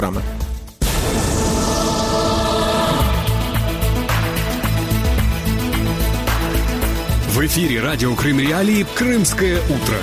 программы. В эфире радио Крым Реалии «Крымское утро».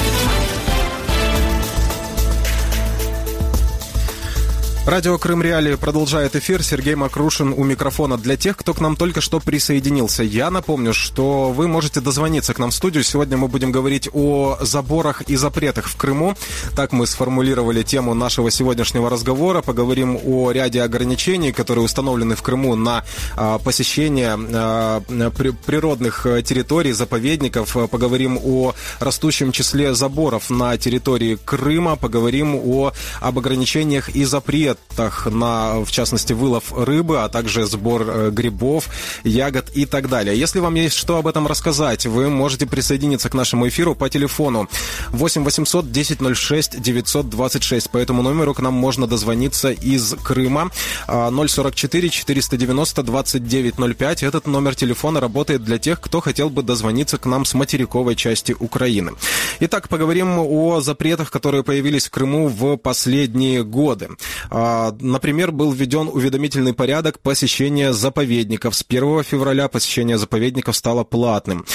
Радио Крым Реалии продолжает эфир. Сергей Макрушин у микрофона. Для тех, кто к нам только что присоединился, я напомню, что вы можете дозвониться к нам в студию. Сегодня мы будем говорить о заборах и запретах в Крыму. Так мы сформулировали тему нашего сегодняшнего разговора. Поговорим о ряде ограничений, которые установлены в Крыму на посещение природных территорий, заповедников. Поговорим о растущем числе заборов на территории Крыма. Поговорим об ограничениях и запретах на, в частности, вылов рыбы, а также сбор грибов, ягод и так далее. Если вам есть что об этом рассказать, вы можете присоединиться к нашему эфиру по телефону 8 800 10 06 926. По этому номеру к нам можно дозвониться из Крыма. 044 490 2905. Этот номер телефона работает для тех, кто хотел бы дозвониться к нам с материковой части Украины. Итак, поговорим о запретах, которые появились в Крыму в последние годы. Например, был введен уведомительный порядок посещения заповедников. С 1 февраля посещение заповедников стало платным.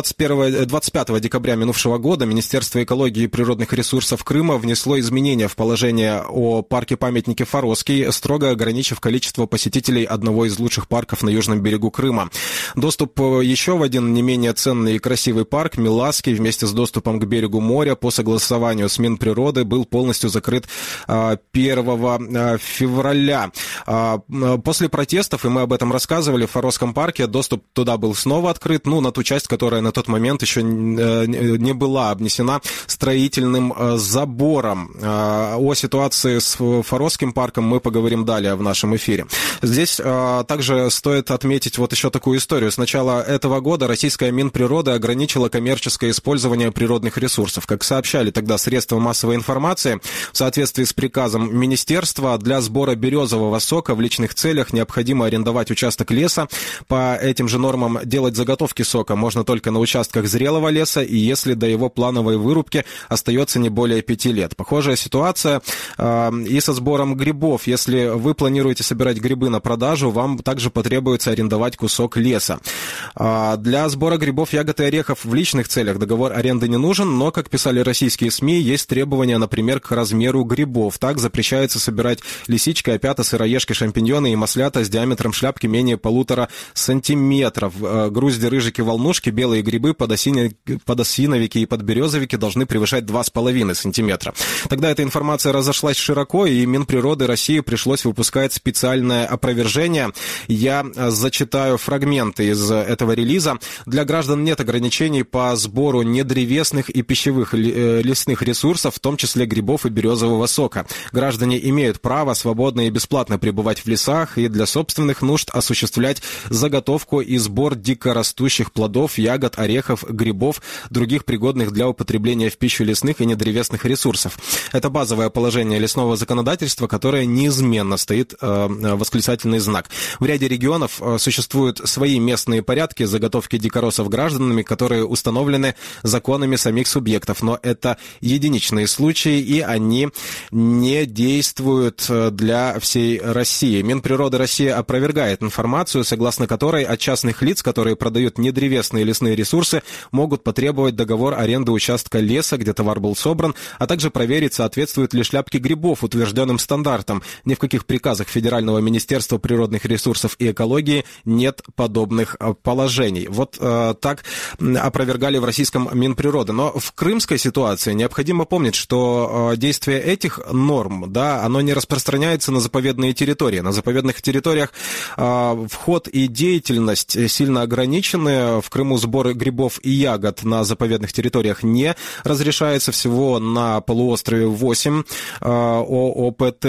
25 декабря минувшего года Министерство экологии и природных ресурсов Крыма внесло изменения в положение о парке-памятнике Форосский, строго ограничив количество посетителей одного из лучших парков на южном берегу Крыма. Доступ еще в один не менее ценный и красивый парк, Миласский, вместе с доступом к берегу моря по согласованию с Минприроды был полностью закрыт 1 февраля. После протестов, и мы об этом рассказывали, в Форосском парке доступ туда был снова открыт, на ту часть, которая на тот момент еще не была обнесена строительным забором. О ситуации с Форосским парком мы поговорим далее в нашем эфире. Здесь также стоит отметить вот еще такую историю. С начала этого года российская Минприрода ограничила коммерческое использование природных ресурсов. Как сообщали тогда средства массовой информации, в соответствии с приказом министерства, для сбора березового сока в личных целях необходимо арендовать участок леса. По этим же нормам делать заготовки сока можно только на участках зрелого леса и если до его плановой вырубки остается не более 5 лет. Похожая ситуация и со сбором грибов. Если вы планируете собирать грибы на продажу, вам также потребуется арендовать кусок леса. Для сбора грибов, ягод и орехов в личных целях договор аренды не нужен, но, как писали российские СМИ, есть требования, например, к размеру грибов. Так запрещается собирать лисички, опята, сыроежки, шампиньоны и маслята с диаметром шляпки менее 1,5 сантиметров. Грузди, рыжики, волнушки, белые грибы, подосиновики и подберезовики должны превышать 2,5 сантиметра. Тогда эта информация разошлась широко, и Минприроды России пришлось выпускать специальное опровержение. Я зачитаю фрагменты из этого релиза. Для граждан нет ограничений по сбору недревесных и пищевых лесных ресурсов, в том числе грибов и березового сока. Граждане имеют право свободно и бесплатно пребывать в лесах и для собственных нужд осуществлять заготовку и сбор дикорастущих плодов, ягод, орехов, грибов, других пригодных для употребления в пищу лесных и недревесных ресурсов. Это базовое положение лесного законодательства, которое неизменно стоит восклицательный знак. В ряде регионов существуют свои местные порядки заготовки дикоросов гражданами, которые установлены законами самих субъектов, но это единичные случаи, и они не действуют для всей России. Минприроды России опровергает информацию, согласно которой от частных лиц, которые продают недревесные лесные ресурсы, могут потребовать договор аренды участка леса, где товар был собран, а также проверить, соответствуют ли шляпки грибов утвержденным стандартам. Ни в каких приказах Федерального министерства природных ресурсов и экологии нет подобных положений. Вот так опровергали в российском Минприроды. Но в крымской ситуации необходимо помнить, что действие этих норм, оно не распространяется на заповедные территории. На заповедных территориях вход и деятельность сильно ограничены. В Крыму сбор грибов и ягод на заповедных территориях не разрешается. Всего на полуострове 8 ООПТ,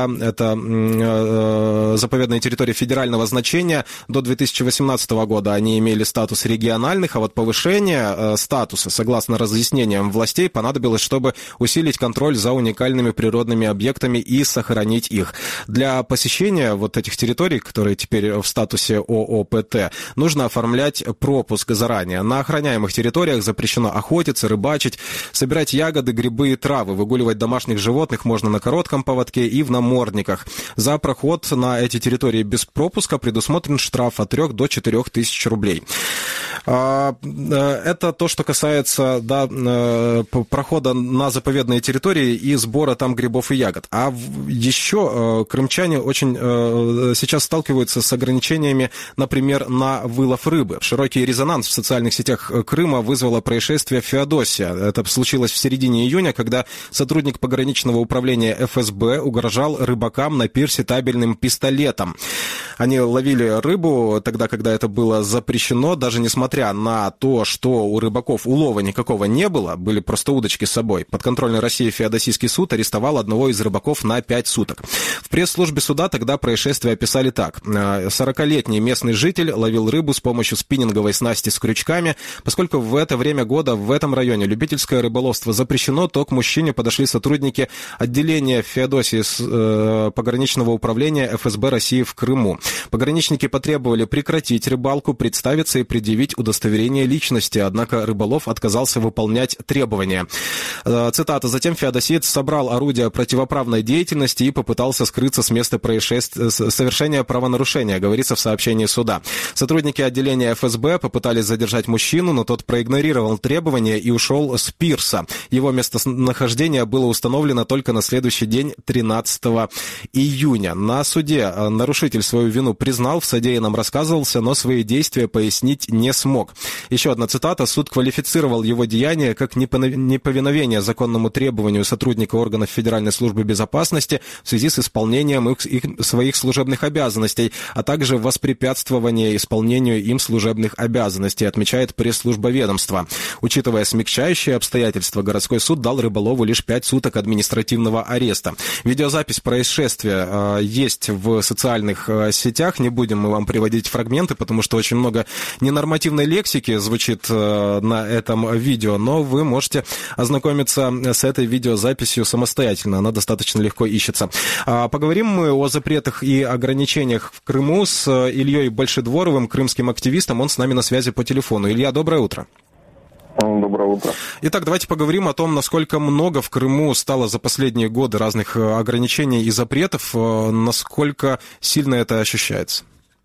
это заповедные территории федерального значения. До 2018 года они имели статус региональных, а вот повышение статуса, согласно разъяснениям властей, понадобилось, чтобы усилить контроль за уникальными природными объектами и сохранить сохранить их. Для посещения вот этих территорий, которые теперь в статусе ООПТ, нужно оформлять пропуск заранее. На охраняемых территориях запрещено охотиться, рыбачить, собирать ягоды, грибы и травы. Выгуливать домашних животных можно на коротком поводке и в намордниках. За проход на эти территории без пропуска предусмотрен штраф от 3 до 4 тысяч рублей. Это то, что касается прохода на заповедные территории и сбора там грибов и ягод. А еще крымчане очень сейчас сталкиваются с ограничениями, например, на вылов рыбы. Широкий резонанс в социальных сетях Крыма вызвало происшествие в Феодосии. Это случилось в середине июня, когда сотрудник пограничного управления ФСБ угрожал рыбакам на пирсе табельным пистолетом. Они ловили рыбу тогда, когда это было запрещено, даже несмотря на то, что у рыбаков улова никакого не было, были просто удочки с собой. Подконтрольный России Феодосийский суд арестовал одного из рыбаков на 5 суток. В пресс-службе суда тогда происшествие описали так. 40-летний местный житель ловил рыбу с помощью спиннинговой снасти с крючками. Поскольку в это время года в этом районе любительское рыболовство запрещено, то к мужчине подошли сотрудники отделения Феодосии пограничного управления ФСБ России в Крыму. Пограничники потребовали прекратить рыбалку, представиться и предъявить удостоверение личности, однако рыболов отказался выполнять требования. Цитата. «Затем феодосиец собрал орудие противоправной деятельности и попытался скрыться с места совершения правонарушения», говорится в сообщении суда. Сотрудники отделения ФСБ попытались задержать мужчину, но тот проигнорировал требования и ушел с пирса. Его местонахождение было установлено только на следующий день, 13 июня. На суде нарушитель свою вину признал, в содеянном рассказывался, но свои действия пояснить не смог. Еще одна цитата. «Суд квалифицировал его деяние как неповиновение законному требованию сотрудника органов Федеральной службы безопасности в связи с исполнением своих служебных обязанностей, а также воспрепятствование исполнению им служебных обязанностей», отмечает пресс-служба ведомства. Учитывая смягчающие обстоятельства, городской суд дал рыболову лишь 5 суток административного ареста. Видеозапись происшествия есть в социальных сетях. Не будем мы вам приводить фрагменты, потому что очень много ненормативной лексики звучит на этом видео, но вы можете ознакомиться с этой видеозаписью самостоятельно. Она достаточно легко ищется. Поговорим мы о запретах и ограничениях в Крыму с Ильей Большедворовым, крымским активистом. Он с нами на связи по телефону. Илья, доброе утро. Доброе утро. Итак, давайте поговорим о том, насколько много в Крыму стало за последние годы разных ограничений и запретов, насколько сильно это ощущается.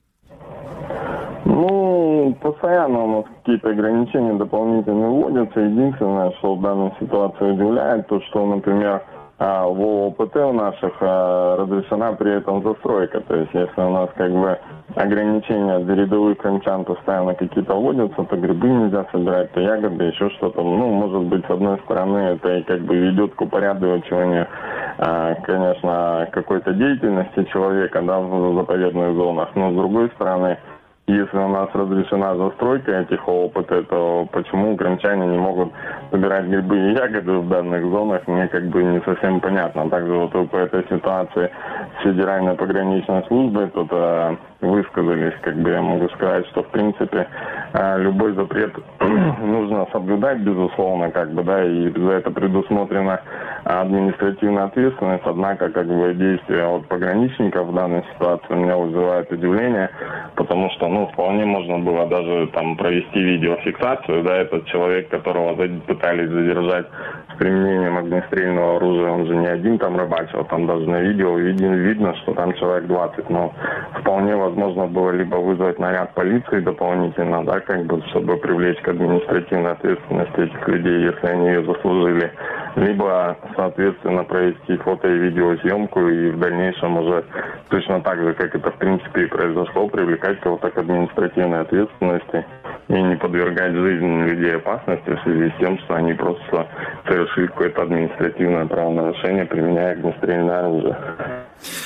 Постоянно у нас какие-то ограничения дополнительные вводятся. Единственное, что в данной ситуации удивляет, то, что, например, в ООПТ у наших разрешена при этом застройка. То есть, если у нас ограничения для рядовых крымчан постоянно какие-то вводятся, то грибы нельзя собирать, то ягоды, еще что-то. Может быть, с одной стороны, это и ведет к упорядочиванию, конечно, какой-то деятельности человека, в заповедных зонах. Но с другой стороны, если у нас разрешена застройка этих ООПТ, то почему крымчане не могут собирать грибы и ягоды в данных зонах, мне не совсем понятно. Также по этой ситуации с Федеральной пограничной службой тут высказались, я могу сказать, что в принципе любой запрет нужно соблюдать, безусловно, и за это предусмотрена административная ответственность, однако действия от пограничников в данной ситуации меня вызывает удивление, потому что вполне можно было даже провести видеофиксацию, этот человек, которого пытались задержать с применением огнестрельного оружия, он же не один рыбачил, даже на видео видно, что там человек 20, но вполне возможно было либо вызвать наряд полиции дополнительно, чтобы привлечь к административной ответственности этих людей, если они ее заслужили, либо, соответственно, провести фото- и видеосъемку и в дальнейшем уже точно так же, как это в принципе и произошло, привлекать кого-то к административной ответственности и не подвергать жизнь людей опасности в связи с тем, что они просто совершили какое-то административное правонарушение, применяя огнестрельное оружие.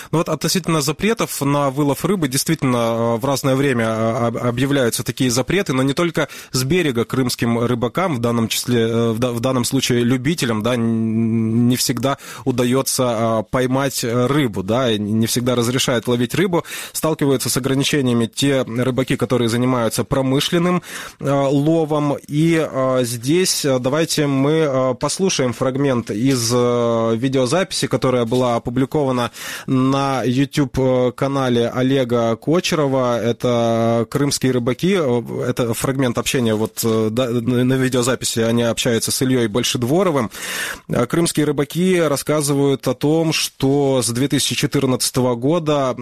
Ну вот относительно запретов на вылов рыбы, действительно, в разное время объявляются такие запреты, но не только с берега крымским рыбакам, в данном случае любителям, да, не всегда удается поймать рыбу, да, не всегда разрешают ловить рыбу, сталкиваются с ограничениями те рыбаки, которые занимаются промышленным ловом. И здесь давайте мы послушаем фрагмент из видеозаписи, которая была опубликована на YouTube-канале Олега Кочерова. Это крымские рыбаки. Это фрагмент общения вот на видеозаписи. Они общаются с Ильей Большедворовым. Крымские рыбаки рассказывают о том, что с 2014 года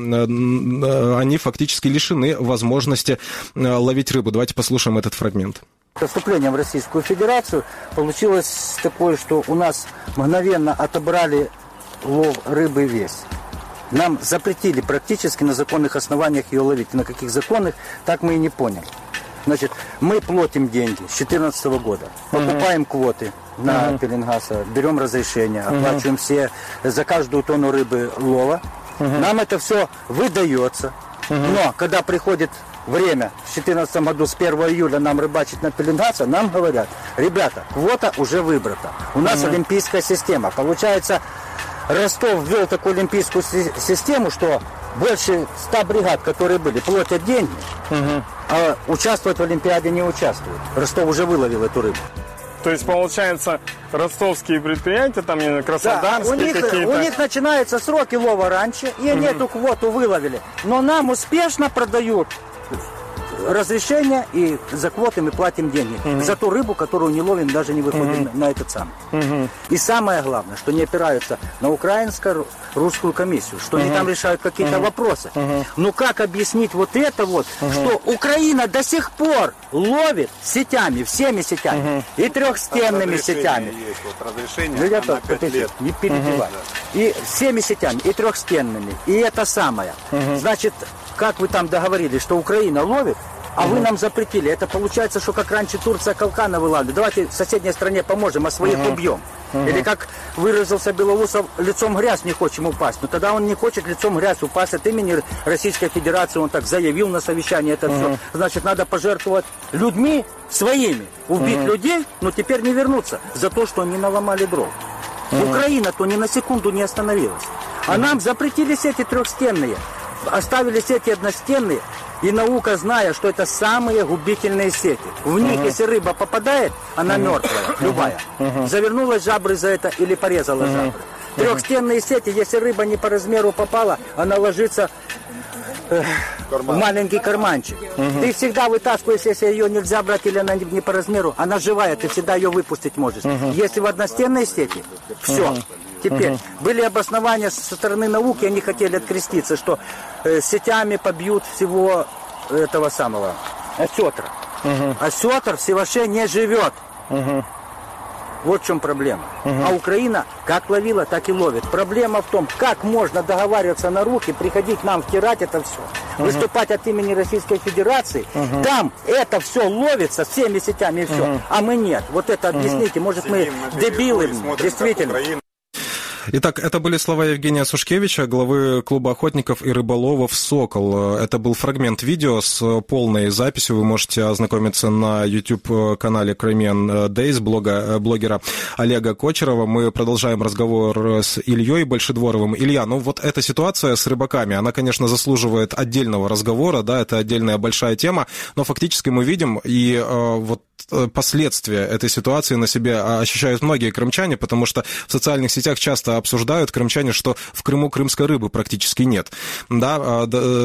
они фактически лишены возможности ловить рыбу. Давайте послушаем этот фрагмент. С вступлением в Российскую Федерацию получилось такое, что у нас мгновенно отобрали лов рыбы весь. Нам запретили практически на законных основаниях ее ловить. На каких законных, так мы и не поняли. Значит, мы платим деньги с 2014 года, покупаем квоты на пеленгаса, берем разрешение, оплачиваем все за каждую тонну рыбы лова. Нам это все выдается. Но когда приходит время, в 2014 году с 1 июля нам рыбачить на пеленгаса, нам говорят: ребята, квота уже выбрата. У нас олимпийская система. Получается, Ростов ввел такую олимпийскую систему, что больше 100 бригад, которые были, платят деньги, а участвовать в Олимпиаде не участвуют. Ростов уже выловил эту рыбу. То есть, получается, ростовские предприятия, там краснодарские какие-то... У них начинаются сроки лова раньше, и они эту квоту выловили. Но нам успешно продают разрешение, и за квоты мы платим деньги. За ту рыбу, которую не ловим, даже не выходим на этот самый. И самое главное, что не опираются на украинско-русскую комиссию, что они там решают какие-то вопросы. Ну как объяснить вот это вот, что Украина до сих пор ловит сетями, всеми сетями, и трехстенными сетями. Не перебивай. И всеми сетями, и трехстенными. И это самое. Значит, как вы там договорились, что Украина ловит, а вы нам запретили. Это получается, что как раньше Турция калкана вылавливала. Давайте в соседней стране поможем, а своих убьем. Или как выразился Белоусов, лицом в грязь не хочем упасть. Но тогда он не хочет лицом в грязь упасть от имени Российской Федерации. Он так заявил на совещании это все. Значит, надо пожертвовать людьми своими. Убить людей, но теперь не вернуться за то, что они наломали дров. Украина-то ни на секунду не остановилась. А нам запретили сети трехстенные. Оставили сети одностенные, и наука, зная, что это самые губительные сети. В них, если рыба попадает, она мертвая, любая. Завернулась жабры за это или порезала жабры. Трехстенные сети, если рыба не по размеру попала, она ложится в маленький карманчик. Ты всегда вытаскиваешь, если ее нельзя брать или она не по размеру, она живая, ты всегда ее выпустить можешь. Если в одностенной сети, все. Теперь, были обоснования со стороны науки, они хотели откреститься, что сетями побьют всего этого самого осетра. Осетр в Севаше не живет. Вот в чем проблема. А Украина как ловила, так и ловит. Проблема в том, как можно договариваться на руки, приходить нам втирать это все, выступать от имени Российской Федерации. Там это все ловится всеми сетями и все, а мы нет. Вот это объясните, может мы дебилы, действительно. Итак, это были слова Евгения Сушкевича, главы клуба охотников и рыболовов «Сокол». Это был фрагмент видео с полной записью. Вы можете ознакомиться на YouTube-канале Crimean Days блогера Олега Кочерова. Мы продолжаем разговор с Ильей Большедворовым. Илья, ну вот эта ситуация с рыбаками, она, конечно, заслуживает отдельного разговора, да, это отдельная большая тема, но фактически мы видим и вот последствия этой ситуации на себе ощущают многие крымчане, потому что в социальных сетях часто обсуждают крымчане, что в Крыму крымской рыбы практически нет. Да,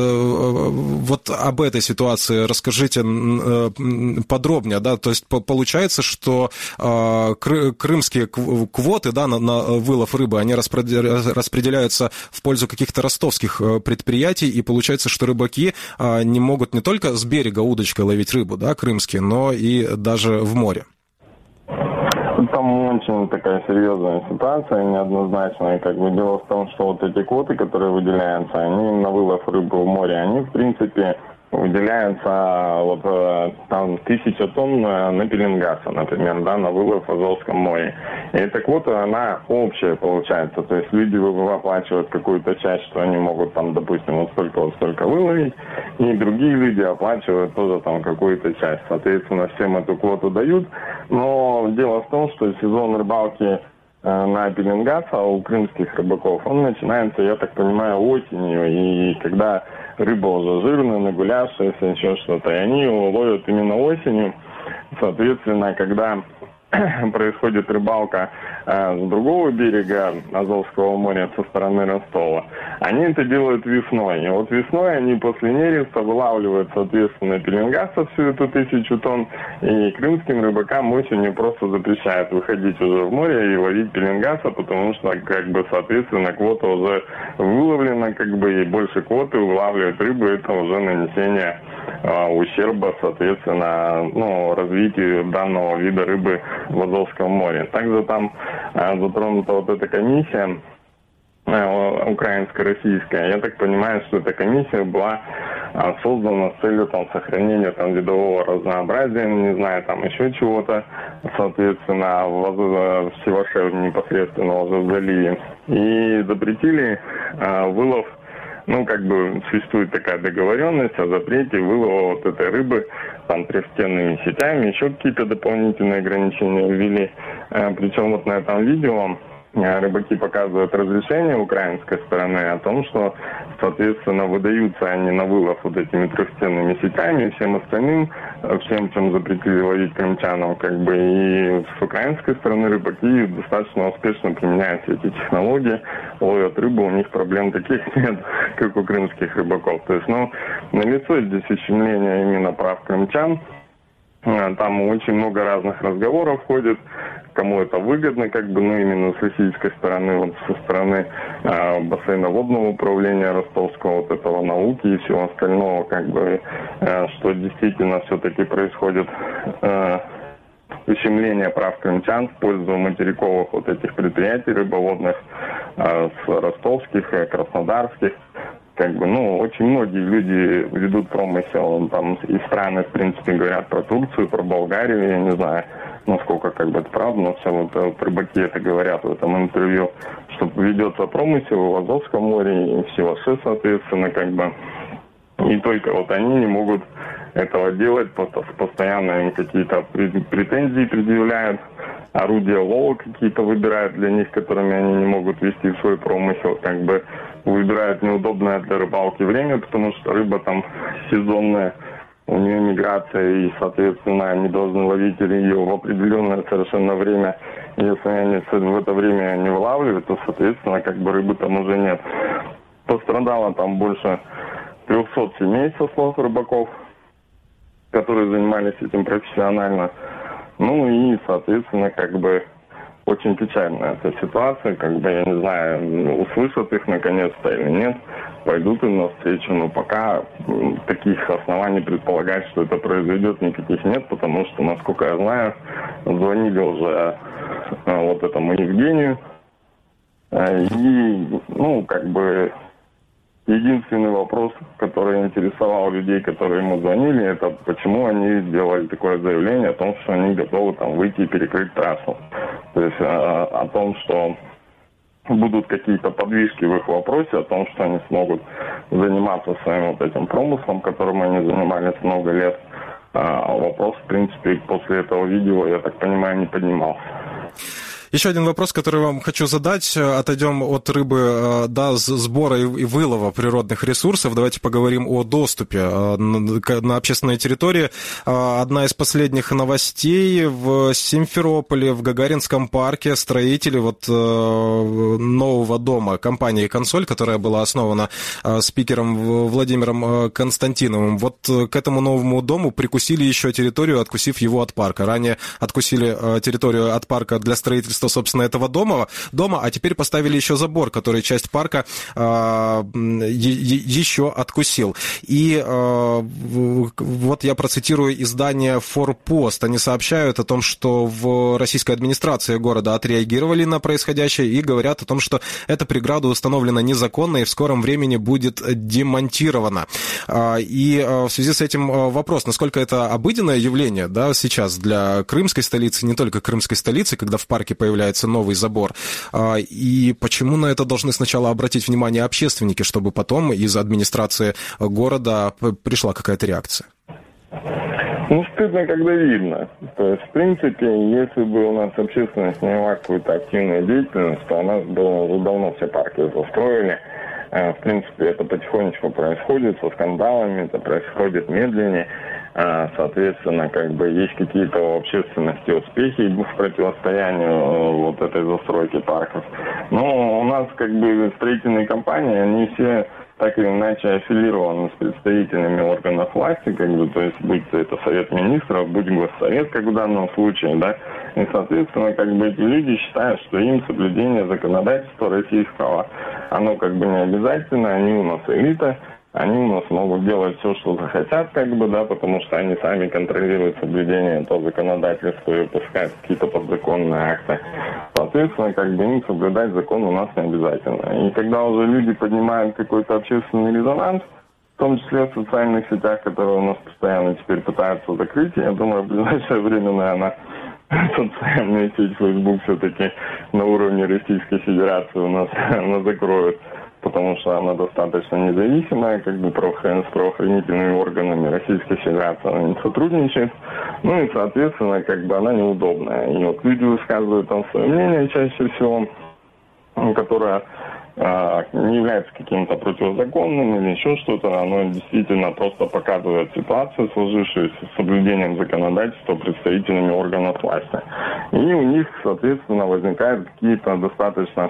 вот об этой ситуации расскажите подробнее, да, то есть получается, что крымские квоты, да, на вылов рыбы, они распределяются в пользу каких-то ростовских предприятий, и получается, что рыбаки не могут не только с берега удочкой ловить рыбу, да, крымские, но и даже в море. Там очень такая серьезная ситуация, неоднозначная. Как бы дело в том, что вот эти квоты, которые выделяются, они на вылов рыбы в море, они в принципе выделяется вот там 1000 тонн на пеленгаса, например, да, на вылов в Азовском море. И эта квота, она общая получается. То есть люди оплачивают какую-то часть, что они могут там, допустим, вот столько выловить, и другие люди оплачивают тоже там какую-то часть. Соответственно, всем эту квоту дают. Но дело в том, что сезон рыбалки на пеленгаса у крымских рыбаков, он начинается, я так понимаю, осенью. И когда рыба уже жирная, нагулявшаяся, еще что-то, и они его ловят именно осенью. Соответственно, когда происходит рыбалка с другого берега Азовского моря, со стороны Ростова, они это делают весной. И вот весной они после нереста вылавливают, соответственно, пеленгаса всю эту 1000 тонн, и крымским рыбакам осенью просто запрещают выходить уже в море и ловить пеленгаса, потому что, как бы, соответственно, квота уже выловлена, как бы, и больше квоты вылавливать рыбу, это уже нанесение ущерба, соответственно, развитию данного вида рыбы в Азовском море. Также там затронута вот эта комиссия украинско-российская. Я так понимаю, что эта комиссия была создана с целью там сохранения там видового разнообразия, не знаю, там еще чего-то, соответственно, в Севаше непосредственно уже в заливе. И запретили вылов. Существует такая договоренность о запрете вылова вот этой рыбы там трехстенными сетями, еще какие-то дополнительные ограничения ввели. Причем вот на этом видео рыбаки показывают разрешение украинской стороны о том, что, соответственно, выдаются они на вылов вот этими трехстенными сетями и всем остальным, всем, чем запретили ловить крымчанам, и с украинской стороны рыбаки достаточно успешно применяют все эти технологии, ловят рыбу, у них проблем таких нет, как у крымских рыбаков. То есть, налицо здесь ущемление именно прав крымчан. Там очень много разных разговоров ходит, кому это выгодно, именно с российской стороны, вот со стороны бассейноводного управления Ростовского, вот этого науки и всего остального, что действительно все-таки происходит ущемление прав крымчан в пользу материковых вот этих предприятий рыбоводных, с ростовских, краснодарских. Очень многие люди ведут промысел, там и страны, в принципе, говорят про Турцию, про Болгарию, я не знаю, насколько это правда, но все вот рыбаки это говорят в этом интервью, что ведется промысел в Азовском море и в Севаше, соответственно, и только вот они не могут этого делать, постоянно им какие-то претензии предъявляют, орудия лова какие-то выбирают для них, которыми они не могут вести в свой промысел, выбирают неудобное для рыбалки время, потому что рыба там сезонная, у нее миграция, и, соответственно, они должны ловить ее в определенное совершенно время. Если они в это время не вылавливают, то, соответственно, рыбы там уже нет. Пострадало там больше 300 семей, со слов рыбаков, которые занимались этим профессионально. И, соответственно, очень печальная эта ситуация, я не знаю, услышат их наконец-то или нет, пойдут им навстречу, но пока таких оснований предполагать, что это произойдет, никаких нет, потому что, насколько я знаю, звонили уже вот этому Евгению, и, единственный вопрос, который интересовал людей, которые ему звонили, это почему они сделали такое заявление о том, что они готовы там выйти и перекрыть трассу. То есть о том, что будут какие-то подвижки в их вопросе, о том, что они смогут заниматься своим вот этим промыслом, которым они занимались много лет. Вопрос, в принципе, после этого видео, я так понимаю, не поднимался. Еще один вопрос, который вам хочу задать. Отойдем от рыбы до сбора и вылова природных ресурсов. Давайте поговорим о доступе на общественной территории. Одна из последних новостей: в Симферополе, в Гагаринском парке, строители нового дома компании «Консоль», которая была основана спикером Владимиром Константиновым, к этому новому дому прикусили еще территорию, откусив его от парка. Ранее откусили территорию от парка для строительства строительства, собственно, этого дома, а теперь поставили еще забор, который часть парка еще откусил. И вот я процитирую издание «Форпост». Они сообщают о том, что в российской администрации города отреагировали на происходящее и говорят о том, что эта преграда установлена незаконно и в скором времени будет демонтирована. И в связи с этим вопрос, насколько это обыденное явление, да, сейчас для крымской столицы, не только крымской столицы, когда в парке появляется новый забор, и почему на это должны сначала обратить внимание общественники, чтобы потом из администрации города пришла какая-то реакция? Ну, стыдно, когда видно. То есть, в принципе, если бы у нас общественность не вела какую-то активную деятельность, то у нас было уже давно все парки застроили. В принципе, это потихонечку происходит со скандалами, это происходит медленнее. Соответственно, есть какие-то у общественности успехи в противостоянию вот этой застройки парков. Но у нас строительные компании, они все так или иначе аффилированы с представителями органов власти, то есть будь это Совет Министров, будь Госсовет, как в данном случае, да, и, соответственно, эти люди считают, что им соблюдение законодательства российского, оно не обязательно, они у нас элита, они у нас могут делать все, что захотят, потому что они сами контролируют соблюдение этого законодательства и выпускают какие-то подзаконные акты. Соответственно, им соблюдать закон у нас не обязательно. И когда уже люди поднимают какой-то общественный резонанс, в том числе в социальных сетях, которые у нас постоянно теперь пытаются закрыть, я думаю, в ближайшее время, наверное, социальная сеть Facebook все-таки на уровне Российской Федерации у нас она закроет, потому что она достаточно независимая, с правоохранительными органами Российской Федерации она не сотрудничает, и, соответственно, она неудобная. И вот люди высказывают там свое мнение чаще всего, которое не является каким-то противозаконным или еще что-то, оно действительно просто показывает ситуацию, сложившуюся с соблюдением законодательства представителями органов власти. И у них, соответственно, возникают какие-то достаточно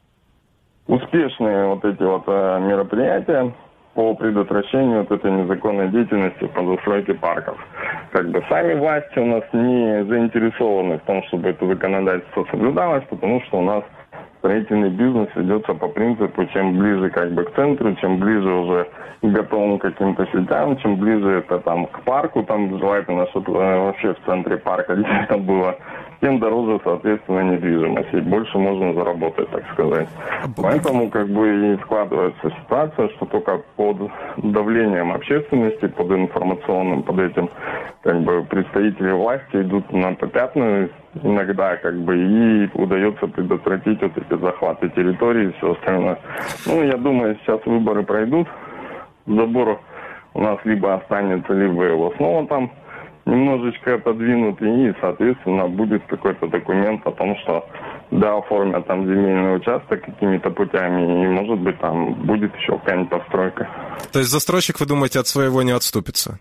успешные мероприятия по предотвращению этой незаконной деятельности по застройке парков. Сами власти у нас не заинтересованы в том, чтобы это законодательство соблюдалось, потому что у нас строительный бизнес ведется по принципу, чем ближе к центру, чем ближе уже к готовым каким-то сетям, чем ближе это к парку, желательно, чтобы вообще в центре парка где-то было, тем дороже, соответственно, недвижимость. И больше можно заработать, так сказать. Поэтому и складывается ситуация, что только под давлением общественности, под информационным, под этим, представители власти идут на попятную иногда, и удается предотвратить эти захваты территории и все остальное. Я думаю, сейчас выборы пройдут, забор у нас либо останется, либо его снова немножечко подвинут, и, соответственно, будет какой-то документ о том, что да, оформят земельный участок какими-то путями, и, может быть, будет еще какая-нибудь постройка. То есть застройщик, вы думаете, от своего не отступится?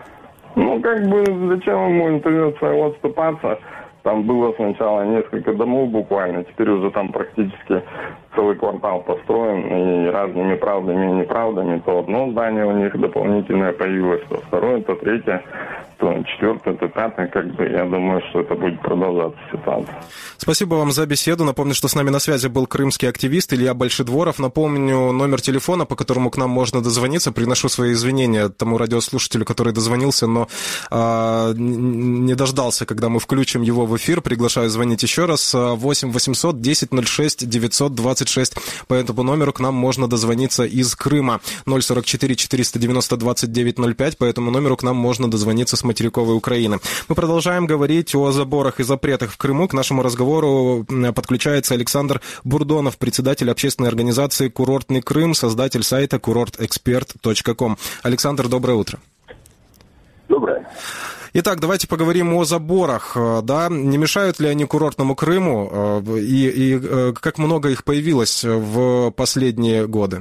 Зачем ему от своего отступаться? Там было сначала несколько домов буквально, теперь уже практически целый квартал построен, и разными правдами и неправдами. То одно здание у них дополнительное появилось, то второе, то третье, то четвертое, то пятое. Я думаю, что это будет продолжаться ситуация. Спасибо вам за беседу. Напомню, что с нами на связи был крымский активист Илья Большедворов. Напомню номер телефона, по которому к нам можно дозвониться. Приношу свои извинения тому радиослушателю, который дозвонился, но не дождался, когда мы включим его в эфир. Приглашаю звонить еще раз. 8 800 10 06 926. По этому номеру к нам можно дозвониться из Крыма. 044 490 29 05. По этому номеру к нам можно дозвониться с материковой Украины. Мы продолжаем говорить о заборах и запретах в Крыму. К нашему разговору подключается Александр Бурдонов, председатель общественной организации «Курортный Крым», создатель сайта kurortexpert.com. Александр, доброе утро. Доброе. Итак, давайте поговорим о заборах. Да? Не мешают ли они курортному Крыму? И как много их появилось в последние годы?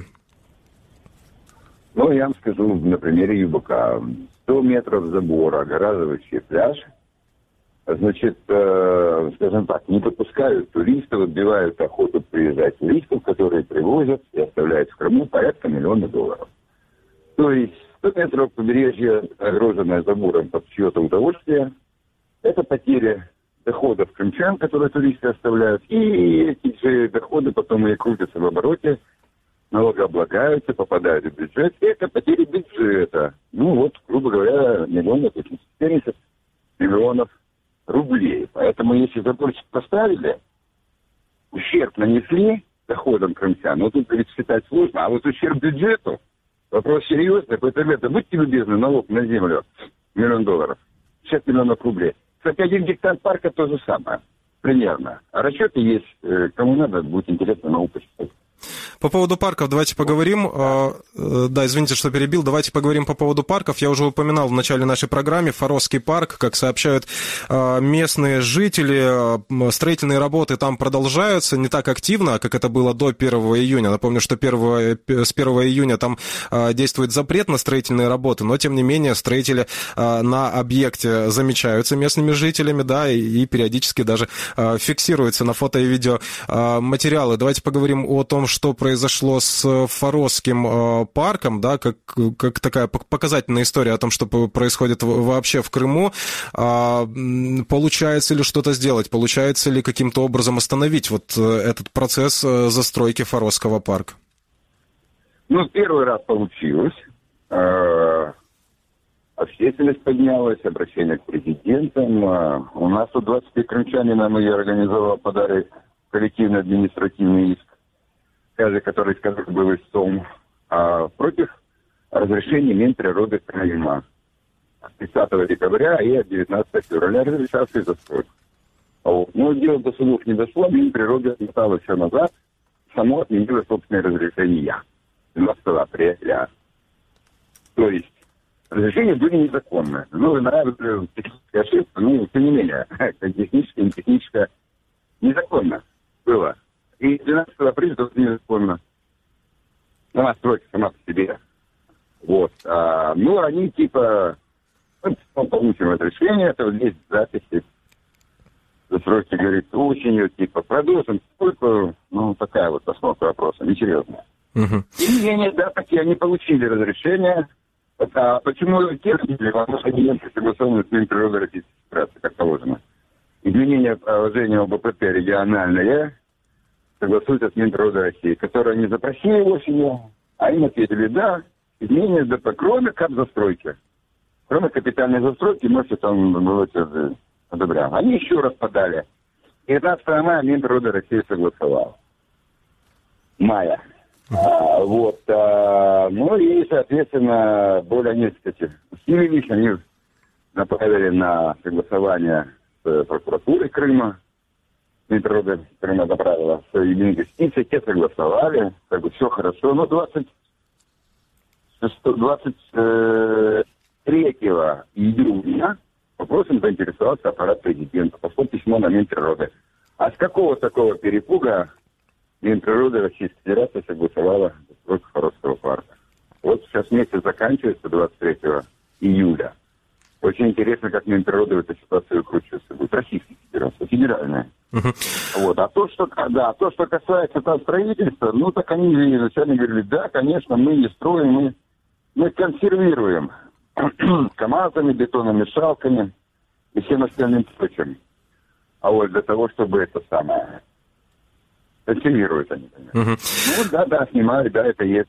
Я вам скажу на примере ЮБК. 100 метров забора, огораживающий пляж. Значит, скажем так, не допускают туристов, отбивают охоту приезжать туристов, которые привозят и оставляют в Крыму порядка $1 миллиона. То есть 100 метров побережья, огороженное забором под чье-то удовольствие, это потеря доходов крымчан, которые туристы оставляют, и эти же доходы потом и крутятся в обороте, налогооблагаются, попадают в бюджет. И это потери бюджета. Ну вот, грубо говоря, 1,870 миллионов рублей. Поэтому если заборчик поставили, ущерб нанесли доходам крымчан, ну тут ведь считать сложно, а вот ущерб бюджету, вопрос серьезный, поэтому это, будьте любезны, налог на землю, $1 миллион, 60 миллионов рублей. Кстати, 1 гектар парка то же самое, примерно. А расчеты есть, кому надо, будет интересно науку почитать. По поводу парков давайте поговорим. Да, извините, что перебил. Давайте поговорим по поводу парков. Я уже упоминал в начале нашей программы Форосский парк. Как сообщают местные жители, строительные работы там продолжаются не так активно, как это было до 1 июня. Напомню, что с 1 июня там действует запрет на строительные работы, но, тем не менее, строители на объекте замечаются местными жителями, да, и периодически даже фиксируются на фото и видео материалы. Давайте поговорим о том, что произошло с Форосским парком, да, как такая показательная история о том, что происходит вообще в Крыму. Получается ли что-то сделать? Получается ли каким-то образом остановить вот этот процесс застройки Форосского парка? Ну, первый раз получилось. Общественность поднялась, обращение к президентам. У нас тут 25 крымчанинам я организовал, подали коллективный административный иск, каждый, который был истцом, против разрешения Минприроды Крыма с 30 декабря и от 19 февраля разрешавшей застройку. Но дело до судов не дошло, Минприроды отмотало все назад, само отменило собственное разрешение 12 апреля. То есть разрешения были незаконные. Ну, нравится техническая ошибка, но тем не менее, техническая, не техническая, незаконно было. И 12 апреля это незаконно. Сама стройка сама по себе. Вот. Ну, они типа, получим это решение, это вот здесь записи. Застройки говорит, осенью, типа, продолжим стройку. Ну, такая вот постановка вопроса, несерьезная. Тем не менее, да, такие они получили разрешение. Почему техники? Потому что они согласованы с Минприродой Российской Федерации, как положено. Изменение положения ОБПТ региональное согласуются с Минприродой России, которые они запросили осенью, а им ответили, да, изменение ДП, кроме капзастройки. Кроме капитальной застройки, можете там было одобряем. Они еще раз подали. 19 мая Минприрода России согласовала. Мая. Вот. Ну и, соответственно, более несколько усилились. Они направили на согласование с прокуратурой Крыма. Минприрода Крыма направила свои инвестиции, те согласовали, как бы все хорошо. Но 23 июня вопросом заинтересовался аппарат президента. Пошло письмо на Минприроды. А с какого такого перепуга Минприрода Российской Федерации согласовала застройку Форосского парка? Вот сейчас месяц заканчивается 23 июля. Очень интересно, как Минприрода в эту ситуацию выкручивается. Будет Российская Федерация, федеральная. Вот. А то, что касается там строительства, ну, так они изначально говорили, да, конечно, мы не строим, мы консервируем КАМАЗами, бетономешалками и всем остальным прочим. А вот для того, чтобы это самое... Консервируют они, конечно. Ну, да, снимают, да, это есть.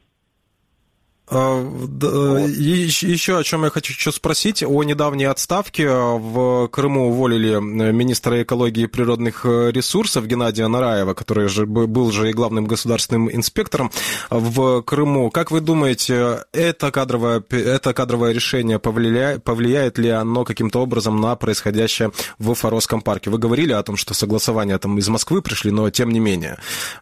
Еще о чем я хочу спросить, о недавней отставке. В Крыму уволили министра экологии и природных ресурсов Геннадия Нараева, который же был же и главным государственным инспектором в Крыму. Как вы думаете, это кадровое решение повлияет ли оно каким-то образом на происходящее в Форосском парке? Вы говорили о том, что согласования там из Москвы пришли, но тем не менее.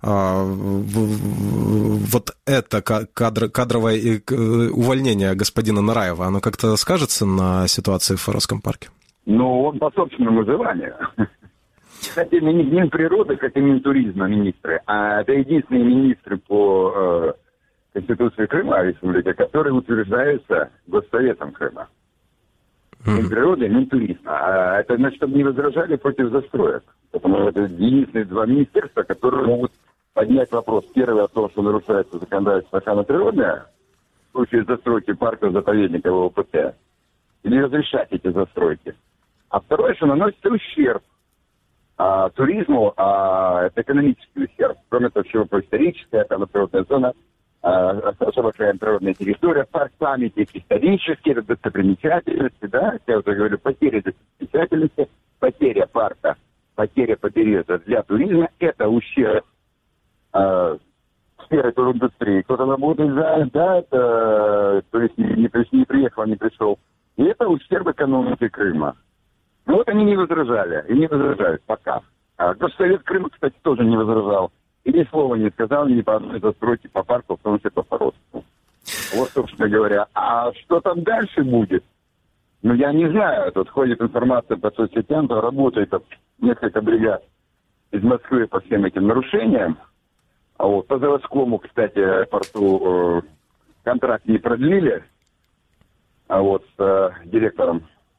Вот это кадровое увольнение господина Нараева, оно как-то скажется на ситуации в Форосском парке? Ну, он по собственному желанию. Кстати, не Минприроды, как и Минтуризма министры, а это единственные министры по Конституции Крыма, республики, которые утверждаются Госсоветом Крыма. Минприроды и Минтуризма. А это значит, чтобы не возражали против застроек. Потому что это единственные два министерства, которые могут поднять вопрос. Первый о том, что нарушается законодательство охраны природы, в случае застройки парка заповедника ВОПТ, или разрешать эти застройки. А второе, что наносится ущерб туризму, это экономический ущерб. Кроме того, всего историческая, там природная зона, особо природная территория, парк памяти, исторические достопримечательности, да, я уже говорю, потеря достопримечательности, потеря парка, потеря побережья для туризма, это ущерб сферы туриндустрии. Кто-то работает да, это, то есть не приехал, не пришел. И это ущерб экономики Крыма. Ну вот они не возражали, и не возражают пока. Госсовет Крыма, кстати, тоже не возражал. И ни слова не сказал ни по одной застройке, по парку, в том числе по Породству. Вот, собственно говоря. А что там дальше будет? Ну, я не знаю. Тут ходит информация по соцсетям, там работает несколько бригад из Москвы по всем этим нарушениям. А вот по заводскому, кстати, порту контракт не продлили. А вот с директором.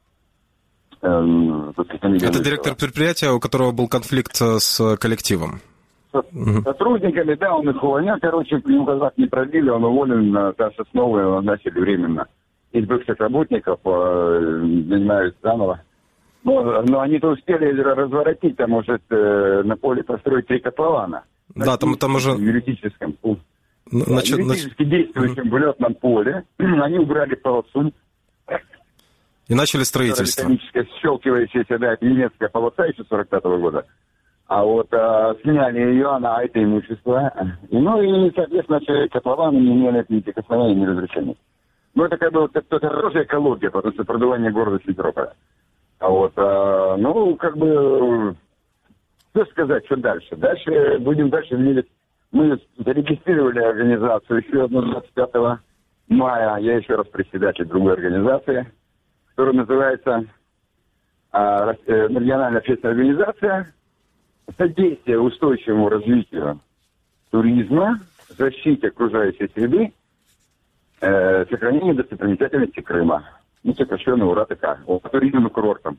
Это директор предприятия, у которого был конфликт с коллективом. Сотрудниками, да, он их увольнял. Короче, ему контракт не продлили, он уволен, там с основы его назначили временно. Из бывших работников занимаются заново. Но они-то успели разворотить, там, может, на поле построить 3 котлована. Да, там уже... В юридическом, юридически действующем в летном поле. Они убрали полосу. И начали строительство. Механическая щелкивающаяся, да, это немецкая полоса еще 45-го года. А вот сняли ее, она, это имущество. Ну и, соответственно, котлованы не имеют ни прикосновения, ни разрешения. Ну, это как бы вот это хорошая экология, потому что продувание города Симферополя. А вот, ну, как бы, что сказать, что дальше? Дальше будем мерить. Мы зарегистрировали организацию еще одну 25 мая. Я еще раз председатель другой организации, которая называется Региональная общественная организация «Содействие устойчивому развитию туризма, защите окружающей среды, сохранение достопримечательности Крыма». Ну, сокращенно УРА-ТК, туризм и курортом.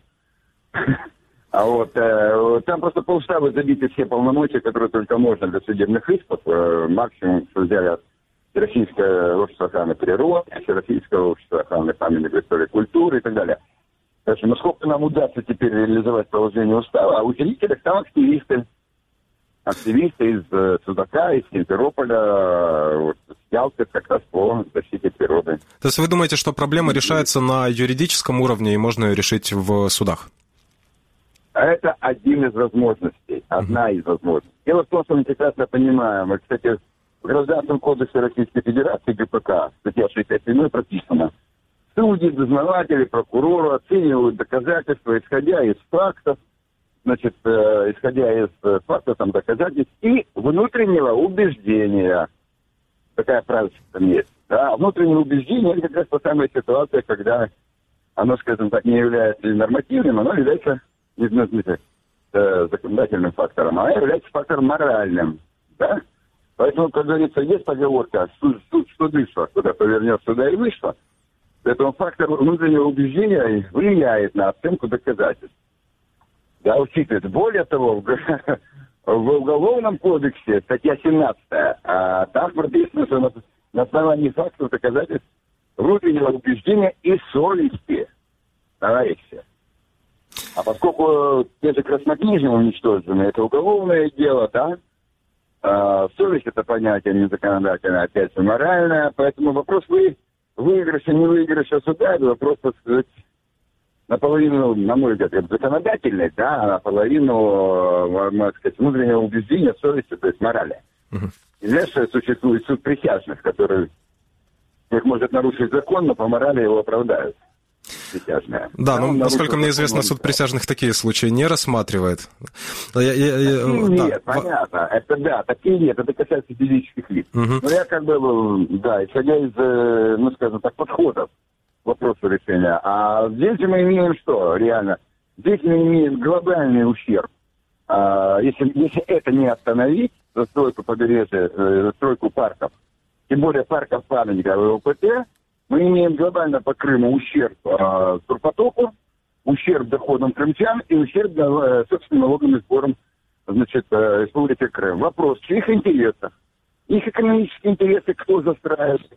А вот там просто полштаба забиты все полномочия, которые только можно для судебных исков. Максимум, что взяли от Всероссийского общества охраны природы, Всероссийского общества охраны памятников истории и культуры и так далее. Так что, насколько нам удастся теперь реализовать положение устава, а учредители там активисты. Активисты из Судака, из Симферополя, вот, с Ялты как раз по защите природы. То есть вы думаете, что проблема решается на юридическом уровне и можно ее решить в судах? Это один из возможностей, одна из возможностей. Дело в том, что мы прекрасно понимаем, и, кстати, в Гражданском кодексе Российской Федерации, ГПК, статья 67 прописано, судьи, дознаватели, прокуроры оценивают доказательства, исходя из фактов, значит, исходя из фактов, там, доказательств и внутреннего убеждения. Такая фразочка там есть. Да? Внутреннее убеждение – это как раз та самая ситуация, когда оно, скажем так, не является нормативным, оно является законодательным фактором, а является фактором моральным. Да? Поэтому, как говорится, есть поговорка «суд вышло, куда повернешь, сюда и вышло». Поэтому фактор внутреннего убеждения влияет на оценку доказательств. Да, учитывается. Более того, в Уголовном кодексе, статья 17, там прописано, что на основании фактов доказательств внутреннего убеждения и совести. Товарищи. А поскольку это краснокнижие уничтожено, это уголовное дело, да, совесть это понятие не законодательное, опять же моральное, поэтому вопрос выигрыша, не выигрыша суда, это вопрос, так сказать, наполовину, на мой взгляд, законодательный, да, а наполовину, можно сказать, внутреннего убеждения, совести, то есть морали. И дальше существует суд присяжных, который их может нарушить закон, но по морали его оправдают. Присяжные. Да, ну, насколько мне известно, суд присяжных такие случаи не рассматривает. Нет, понятно. Это да, такие нет, это касается физических лиц. Но я как бы, да, исходя из, ну, скажем так, подходов к вопросу решения. А здесь мы имеем что, реально? Здесь мы имеем глобальный ущерб. Если это не остановить, застройку побережья, застройку парков, тем более парков памятников и ОПТ, мы имеем глобально по Крыму ущерб турпотоку, ущерб доходам крымчан и ущерб, собственно, налоговым сборам, значит, Республики Крым. Вопрос, в чьих интересах? Их экономические интересы кто застраивает?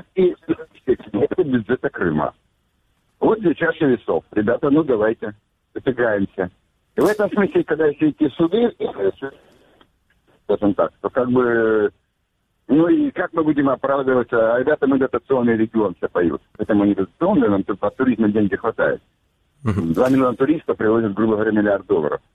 Это бюджета Крыма. Вот здесь чаша весов. Ребята, ну давайте. потягаемся. И в этом смысле, когда все эти суды, скажем так, то как бы, ну и как мы будем оправдываться, а ребята, мы дотационный регион все поют. Поэтому не дотационный, нам тут от туризма деньги хватает. 2 миллиона туристов привозят, грубо говоря, $1 миллиард.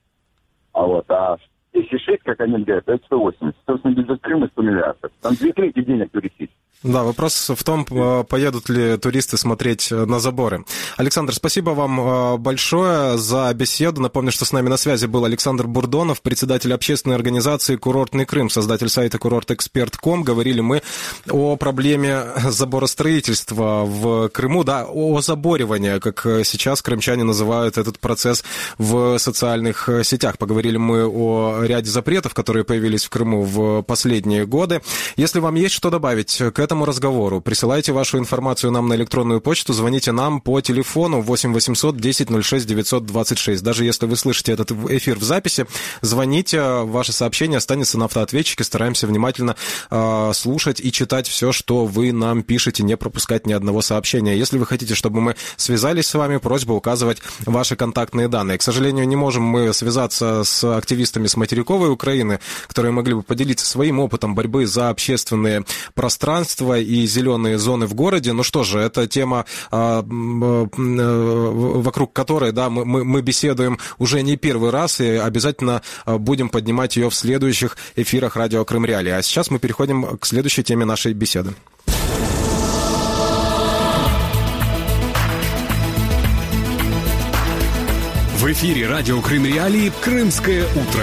А если 6, как они говорят, это 180. Собственно, бюджет Крыма 100 миллиардов. Там 2/3 денег туристических. Да, вопрос в том, поедут ли туристы смотреть на заборы. Александр, спасибо вам большое за беседу. Напомню, что с нами на связи был Александр Бурдонов, председатель общественной организации «Курортный Крым», создатель сайта «Курортэксперт.ком». Говорили мы о проблеме заборостроительства в Крыму, да, о заборивании, как сейчас крымчане называют этот процесс в социальных сетях. Поговорили мы о ряде запретов, которые появились в Крыму в последние годы. Если вам есть что добавить к этому разговору, присылайте вашу информацию нам на электронную почту, звоните нам по телефону 8 800 10 06 926. Даже если вы слышите этот эфир в записи, звоните, ваше сообщение останется на автоответчике, стараемся внимательно слушать и читать все, что вы нам пишете, не пропускать ни одного сообщения. Если вы хотите, чтобы мы связались с вами, просьба указывать ваши контактные данные. К сожалению, не можем мы связаться с активистами с материковой Украины, которые могли бы поделиться своим опытом борьбы за общественные пространства и зеленые зоны в городе. Ну что же, это тема, вокруг которой, да, мы беседуем уже не первый раз, и обязательно будем поднимать ее в следующих эфирах радио Крым Реалии. А сейчас мы переходим к следующей теме нашей беседы. В эфире радио Крым Реалии «Крымское утро».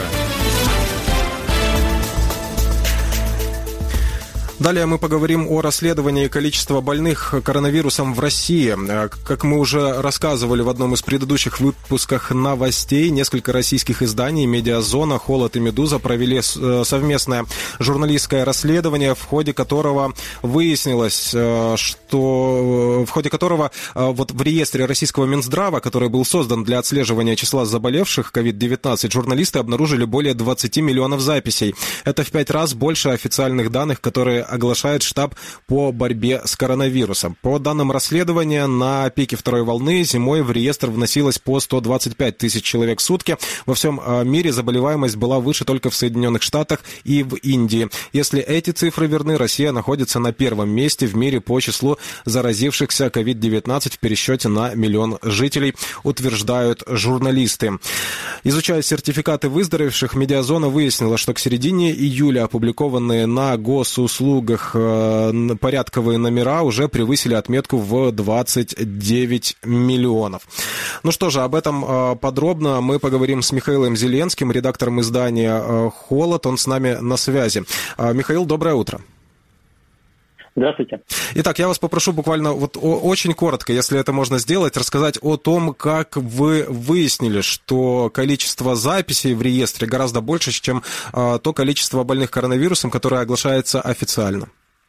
Далее мы поговорим о расследовании количества больных коронавирусом в России. Как мы уже рассказывали в одном из предыдущих выпусков новостей, несколько российских изданий «Медиазона», «Холод» и «Медуза» провели совместное журналистское расследование, в ходе которого выяснилось, что вот в реестре российского Минздрава, который был создан для отслеживания числа заболевших COVID-19, журналисты обнаружили более 20 миллионов записей. Это в 5 раз больше официальных данных, которые оглашает штаб по борьбе с коронавирусом. По данным расследования, на пике второй волны зимой в реестр вносилось по 125 тысяч человек в сутки. Во всем мире заболеваемость была выше только в Соединенных Штатах и в Индии. Если эти цифры верны, Россия находится на первом месте в мире по числу заразившихся COVID-19 в пересчете на 1 миллион жителей, утверждают журналисты. Изучая сертификаты выздоровевших, Медиазона выяснила, что к середине июля опубликованные на госуслугах порядковые номера уже превысили отметку в 29 миллионов. Ну что же, об этом подробно мы поговорим с Михаилом Зеленским, редактором издания «Холод». Он с нами на связи. Михаил, доброе утро. Здравствуйте. Итак, я вас попрошу буквально очень коротко, если это можно сделать, рассказать о том, как вы выяснили, что количество записей в реестре гораздо больше, чем то количество больных коронавирусом, которое оглашается официально.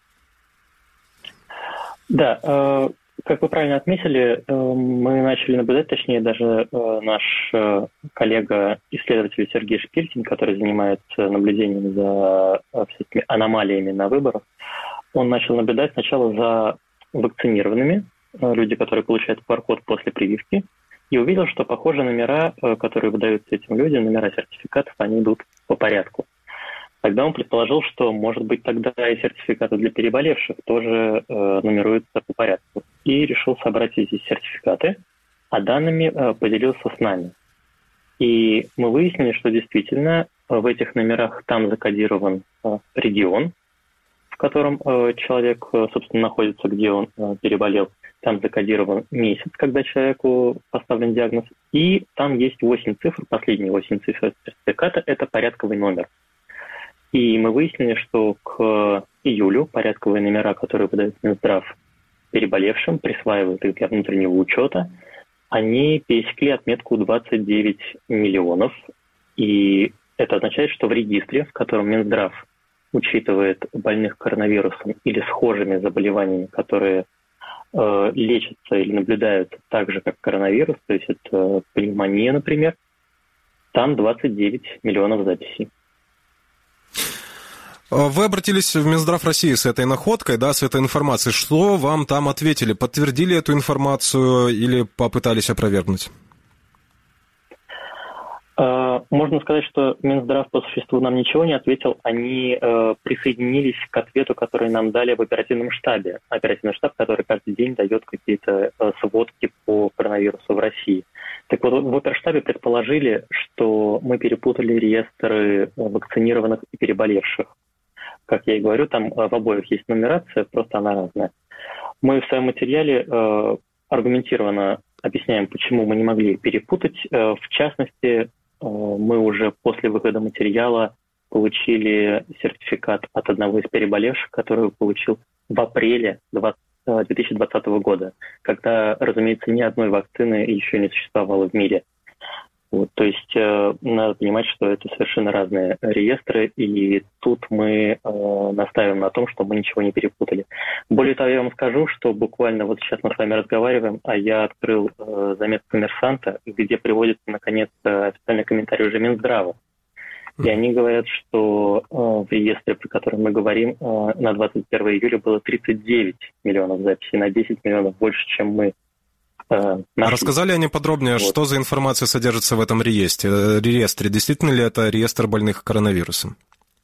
Да, как вы правильно отметили, мы начали наблюдать, точнее даже наш коллега-исследователь Сергей Шпилькин, который занимается наблюдением за всякими аномалиями на выборах, он начал наблюдать сначала за вакцинированными, люди, которые получают QR-код после прививки, и увидел, что, похоже, номера, которые выдаются этим людям, номера сертификатов, они идут по порядку. Тогда он предположил, что, может быть, тогда и сертификаты для переболевших тоже нумеруются по порядку. И решил собрать эти сертификаты, а данными поделился с нами. И мы выяснили, что действительно в этих номерах там закодирован регион, в котором человек, собственно, находится, где он переболел. Там закодирован месяц, когда человеку поставлен диагноз. И там есть 8 цифр, последние 8 цифр сертификата – это порядковый номер. И мы выяснили, что к июлю порядковые номера, которые выдает Минздрав переболевшим, присваивают их для внутреннего учета, они пересекли отметку 29 миллионов. И это означает, что в регистре, в котором Минздрав учитывает больных коронавирусом или схожими заболеваниями, которые лечатся или наблюдаются так же, как коронавирус, то есть это пневмония, например, там 29 миллионов записей. Вы обратились в Минздрав России с этой находкой, да, с этой информацией. Что вам там ответили? Подтвердили эту информацию или попытались опровергнуть? Можно сказать, что Минздрав по существу нам ничего не ответил. Они присоединились к ответу, который нам дали в оперативном штабе. Оперативный штаб, который каждый день дает какие-то сводки по коронавирусу в России. Так вот, в оперштабе предположили, что мы перепутали реестры вакцинированных и переболевших. Как я и говорю, там в обоих есть нумерация, просто она разная. Мы в своем материале аргументированно объясняем, почему мы не могли перепутать. В частности, мы уже после выхода материала получили сертификат от одного из переболевших, который получил в апреле 2020 года, когда, разумеется, ни одной вакцины еще не существовало в мире. Вот, то есть надо понимать, что это совершенно разные реестры, и тут мы настаиваем на том, что мы ничего не перепутали. Более того, я вам скажу, что буквально вот сейчас мы с вами разговариваем, а я открыл заметку «Коммерсанта», где приводится, наконец, официальный комментарий уже Минздрава. И они говорят, что в реестре, про который мы говорим, на 21 июля было 39 миллионов записей, на 10 миллионов больше, чем мы. Рассказали они подробнее, вот, что за информация содержится в этом реестре? Действительно ли это реестр больных коронавирусом?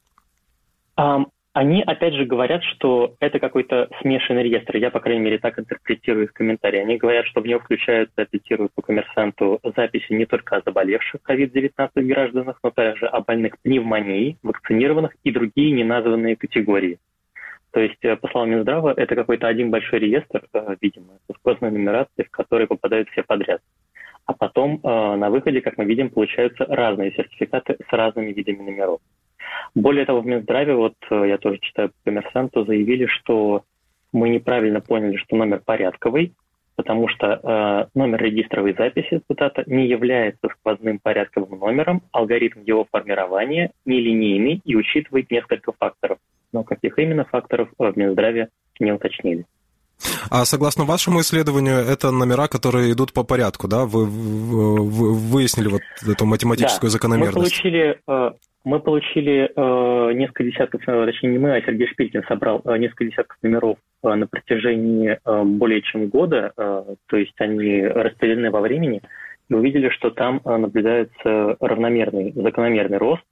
Они, опять же, говорят, что это какой-то смешанный реестр. Я, по крайней мере, так интерпретирую их комментарии. Они говорят, что в него включаются, цитирую по «Коммерсанту», записи не только о заболевших COVID-19 гражданах, но также о больных пневмонией, вакцинированных и другие неназванные категории. То есть, по словам Минздрава, это какой-то один большой реестр, видимо, с сквозной нумерацией, в который попадают все подряд. А потом на выходе, как мы видим, получаются разные сертификаты с разными видами номеров. Более того, в Минздраве, вот я тоже читаю по «Коммерсанту», заявили, что мы неправильно поняли, что номер порядковый, потому что номер регистровой записи, цитата, не является сквозным порядковым номером, алгоритм его формирования нелинейный и учитывает несколько факторов. Но каких именно факторов в Минздраве не уточнили. А согласно вашему исследованию, это номера, которые идут по порядку, да? Вы выяснили вот эту математическую закономерность? Мы получили несколько десятков, точнее не мы, а Сергей Шпилькин собрал несколько десятков номеров на протяжении более чем года, то есть они распределены во времени, и увидели, что там наблюдается равномерный, закономерный рост,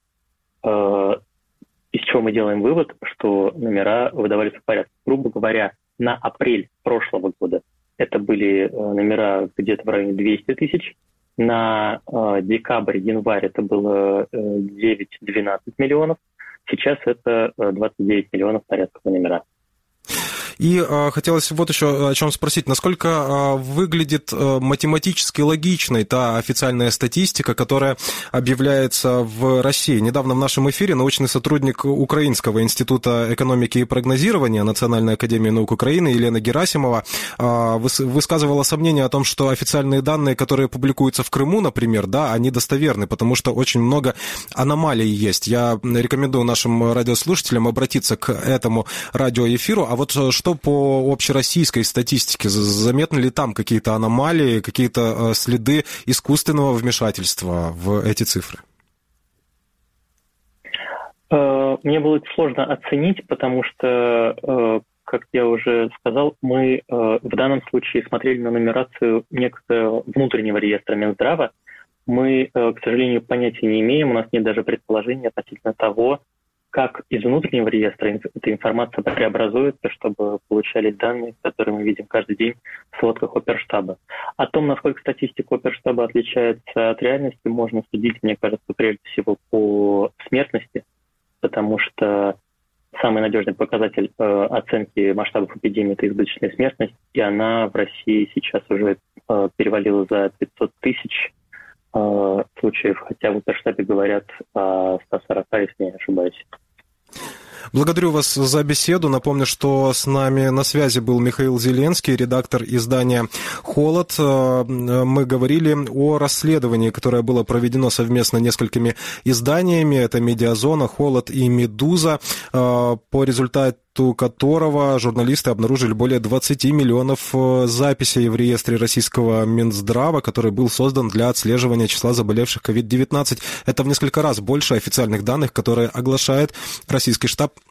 из чего мы делаем вывод, что номера выдавались в порядке. Грубо говоря, на апрель прошлого года это были номера где-то в районе 200 тысяч, на декабрь-январь это было 9-12 миллионов, сейчас это 29 миллионов порядковые номера. И хотелось вот еще о чем спросить. Насколько выглядит математически логичной та официальная статистика, которая объявляется в России? Недавно в нашем эфире научный сотрудник Украинского института экономики и прогнозирования Национальной академии наук Украины Елена Герасимова высказывала сомнение о том, что официальные данные, которые публикуются в Крыму, например, да, они достоверны, потому что очень много аномалий есть. Я рекомендую нашим радиослушателям обратиться к этому радиоэфиру. А вот что по общероссийской статистике? Заметны ли там какие-то аномалии, какие-то следы искусственного вмешательства в эти цифры? Мне было сложно оценить, потому что, как я уже сказал, мы в данном случае смотрели на нумерацию некого внутреннего реестра Минздрава. Мы, к сожалению, понятия не имеем, у нас нет даже предположения относительно того, как из внутреннего реестра эта информация преобразуется, чтобы получались данные, которые мы видим каждый день в сводках оперштаба. О том, насколько статистика оперштаба отличается от реальности, можно судить, мне кажется, прежде всего по смертности, потому что самый надежный показатель оценки масштабов эпидемии – это избыточная смертность, и она в России сейчас уже перевалила за 500 тысяч случаев, хотя в оперштабе говорят о 140, если я не ошибаюсь. Благодарю вас за беседу. Напомню, что с нами на связи был Михаил Зеленский, редактор издания «Холод». Мы говорили о расследовании, которое было проведено совместно несколькими изданиями. Это «Медиазона», «Холод» и «Медуза», по результату которого журналисты обнаружили более 20 миллионов записей в реестре российского Минздрава, который был создан для отслеживания числа заболевших COVID-19. Это в несколько раз больше официальных данных, которые оглашает российский штаб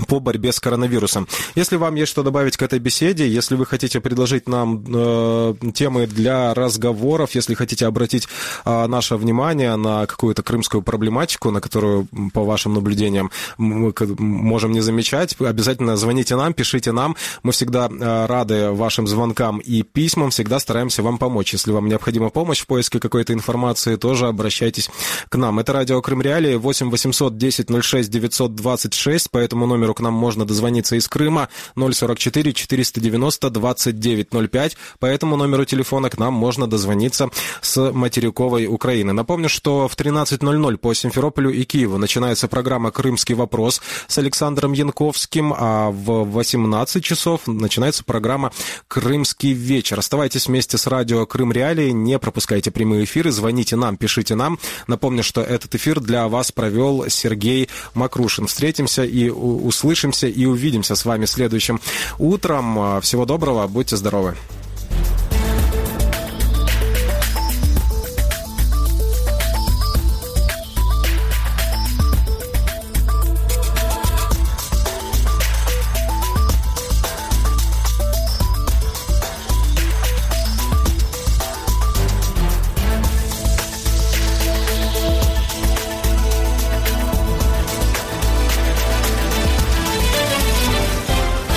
по борьбе с коронавирусом. Если вам есть что добавить к этой беседе, если вы хотите предложить нам темы для разговоров, если хотите обратить наше внимание на какую-то крымскую проблематику, на которую, по вашим наблюдениям, мы можем не замечать, обязательно звоните нам, пишите нам. Мы всегда рады вашим звонкам и письмам, всегда стараемся вам помочь. Если вам необходима помощь в поиске какой-то информации, тоже обращайтесь к нам. Это радио Крым Реалии, 8 800 10 06 926, по этому номеру к нам можно дозвониться из Крыма, 044 490 2905. По этому номеру телефона к нам можно дозвониться с материковой Украины. Напомню, что в 13:00 по Симферополю и Киеву начинается программа «Крымский вопрос» с Александром Янковским, а в 18 часов начинается программа «Крымский вечер». Оставайтесь вместе с радио Крым Реалии, не пропускайте прямые эфиры, звоните нам, пишите нам. Напомню, что этот эфир для вас провел Сергей Макрушин. Встретимся и услышимся и увидимся с вами следующим утром. Всего доброго, будьте здоровы.